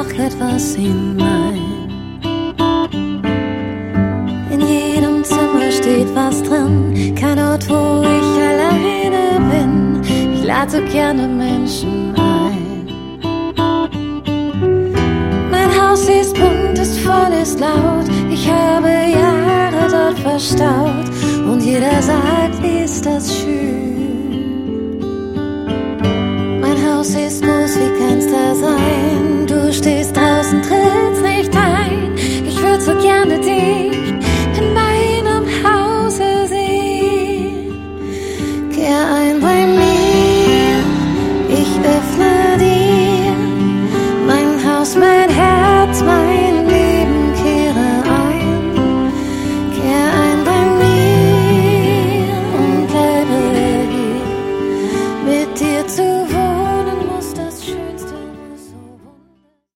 doch etwas hinein. In jedem Zimmer steht was drin, kein Ort, wo ich alleine bin. Ich lade so gerne Menschen ein. Mein Haus ist bunt, ist voll, ist laut. Ich habe Jahre dort verstaut und jeder sagt, wie ist das schön. Mein Haus ist groß, wie kann's da sein? Du stehst draußen, trittst nicht ein. Ich würd so gerne dich in meinem Hause sehen. Kehr ein bei mir, ich öffne dir mein Haus, mein Herz, mein